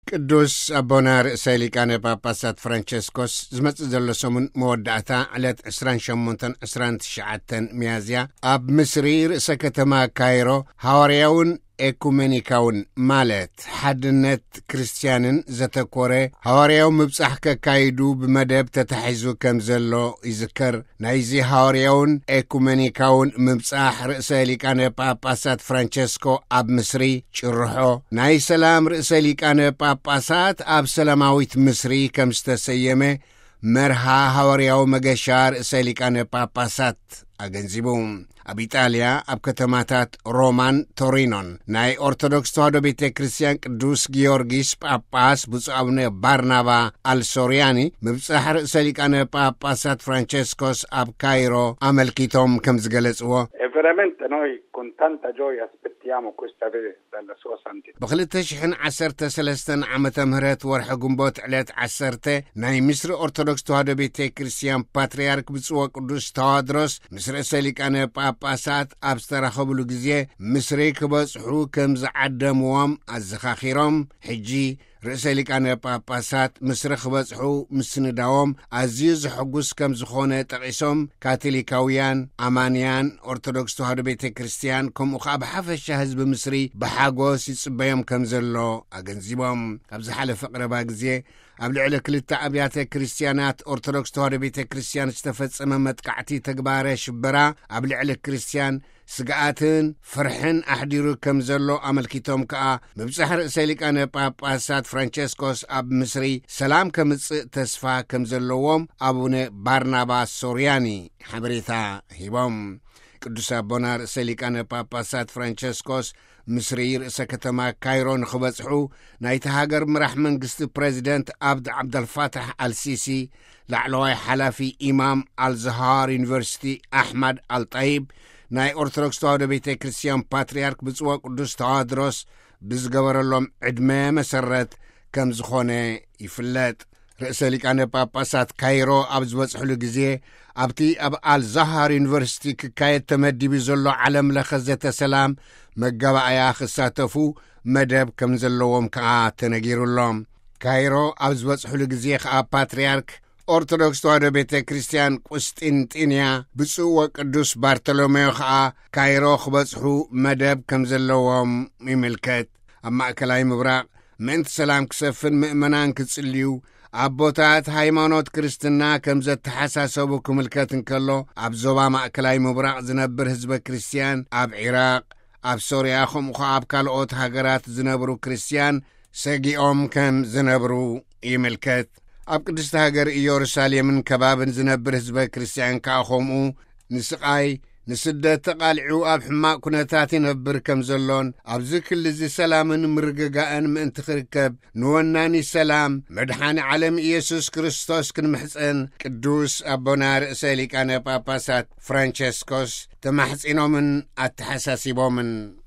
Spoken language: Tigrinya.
ቅዱስ አቦና ርእሰ ሊቃነ ጳጳሳት ፍራንቸስኮስ ዝመጽእ ዘሎ ሰሙን መወዳእታ ዕለት 28-29 ሚያዝያ ኣብ ምስሪ ርእሰ ከተማ ካይሮ ሐዋርያውን ኤኩሜኒካውን ማለት ሓድነት ክርስቲያንን ዘተኮረ ሐዋርያው ምብጻሕ ከካይዱ ብመደብ ተታሒዙ ከም ዘሎ ይዝከር። ናይዚ ሐዋርያውን ኤኩሜኒካውን ምብጻሕ ርእሰ ሊቃነ ጳጳሳት ፍራንቸስኮ ኣብ ምስሪ ጭርሖ ናይ ሰላም ርእሰ ሊቃነ ጳጳሳት ኣብ ሰላማዊት ምስሪ ከም ዝተሰየመ መርሃ ሐዋርያው መገሻ ርእሰ ሊቃነ ጳጳሳት አገንዚቡ። ኣብ ኢጣልያ ኣብ ከተማታት ሮማን ቶሪኖን ናይ ኦርቶዶክስ ተዋሕዶ ቤተ ክርስቲያን ቅዱስ ጊዮርጊስ ጳጳስ ብፁዕ አቡነ ባርናባ አልሶሪያኒ ምብጻሕ ርእሰ ሊቃነ ጳጳሳት ፍራንቸስኮስ ኣብ ካይሮ አመልኪቶም ከም ዝገለጽዎ veramente noi con tanta gioia aspettiamo questa visita dalla sua santità. በ2013 ዓመተ ምህረት ወርሐ ግንቦት ዕለት 10 ናይ ምስሪ ኦርቶዶክስ ተዋሕዶ ቤተ ክርስቲያን ፓትርያርክ ብፁዕ ቅዱስ ተዋድሮስ ምስ ርእሰ ሊቃነ ጳጳሳት ኣብ ዝተራኸብሉ ግዜ ምስሪ ክበጽሑ ከም ዝዓደምዎም ኣዘኻኺሮም ሕጂ ርእሰ ሊቃነ ጳጳሳት ምስሪ ክበጽሑ ምስንዳዎም ኣዝዩ ዝሕጉስ ከም ዝኾነ ጠቒሶም ካቶሊካውያን ኣማንያን ኦርቶዶክስ ተዋሕዶ ቤተ ክርስቲያን ከምኡ ከዓ ብሓፈሻ ህዝቢ ምስሪ ብሓጎስ ይጽበዮም ከም ዘሎ ኣገንዚቦም። ኣብ ዝሓለፈ ቀረባ ግዜ ኣብ ልዕሊ ክልተ ኣብያተ ክርስቲያናት ኦርቶዶክስ ተዋሕዶ ቤተ ክርስቲያን ዝተፈጸመ መጥቃዕቲ ተግባረ ሽበራ ኣብ ልዕሊ ክርስቲያን ስጋኣትን ፍርሕን ኣሕዲሩ ከም ዘሎ ኣመልኪቶም ከዓ ምብጻሕ ርእሰ ሊቃነ ጳጳሳት ፍራንቸስኮስ ኣብ ምስሪ ሰላም ከምጽእ ተስፋ ከም ዘለዎም አቡነ ባርናባ ሶሪያኒ ሓበሬታ ሂቦም። ቅዱስ አቦና ርእሰ ሊቃነ ጳጳሳት ፍራንቸስኮስ ምስሪ ርእሰ ከተማ ካይሮ ንኽበጽሑ ናይቲ ሃገር ምራሕ መንግስቲ ፕሬዚደንት ዓብድ ዓብደልፋታሕ አልሲሲ ላዕለዋይ ሓላፊ ኢማም አልዝሃር ዩኒቨርሲቲ ኣሕመድ አልጣይብ ናይ ኦርቶዶክስ ተዋሕዶ ቤተ ክርስቲያን ፓትርያርክ ብፁዕ ቅዱስ ተዋድሮስ ብዝገበረሎም ዕድመ መሰረት ከም ዝኾነ ይፍለጥ። ርእሰ ሊቃነ ጳጳሳት ካይሮ ኣብ ዝበጽሕሉ ግዜ ኣብቲ ኣብ አልዛሃር ዩኒቨርሲቲ ክካየድ ተመዲቡ ዘሎ ዓለም ለኸ ዘተ ሰላም መጋባእያ ክሳተፉ መደብ ከም ዘለዎም ከዓ ተነጊሩሎም። ካይሮ ኣብ ዝበጽሕሉ ግዜ ከዓ ፓትርያርክ ኦርቶዶክስ ተዋሕዶ ቤተ ክርስቲያን ቁስጢንጢንያ ብፁዕ ወቅዱስ ባርተሎሜዮ ከዓ ካይሮ ክበጽሑ መደብ ከም ዘለዎም ይምልከት። ኣብ ማእከላይ ምብራቕ ምእንቲ ሰላም ክሰፍን ምእመናን ክጽልዩ ኣቦታት ሃይማኖት ክርስትና ከም ዘተሓሳሰቡ ክምልከት እንከሎ ኣብ ዞባ ማእከላይ ምብራቕ ዝነብር ህዝበ ክርስቲያን ኣብ ኢራቅ ኣብ ሶርያ ከምኡ ከዓ ኣብ ካልኦት ሃገራት ዝነብሩ ክርስቲያን ሰጊኦም ከም ዝነብሩ ይምልከት። ኣብ ቅድስቲ ሃገር ኢየሩሳሌምን ከባብን ዝነብር ህዝበ ክርስቲያን ከዓ ከምኡ ንስቃይ ንስደት ተቓልዑ ኣብ ሕማቅ ኩነታት ይነብር ከም ዘሎን ኣብዚ ክሊ እዚ ሰላምን ምርግጋእን ምእንቲ ክርከብ ንወናኒ ሰላም መድሓኒ ዓለም ኢየሱስ ክርስቶስ ክንምሕፀን ቅዱስ አቦና ርእሰ ሊቃነ ጳጳሳት ፍራንቸስኮስ ተማሕጺኖምን ኣተሓሳሲቦምን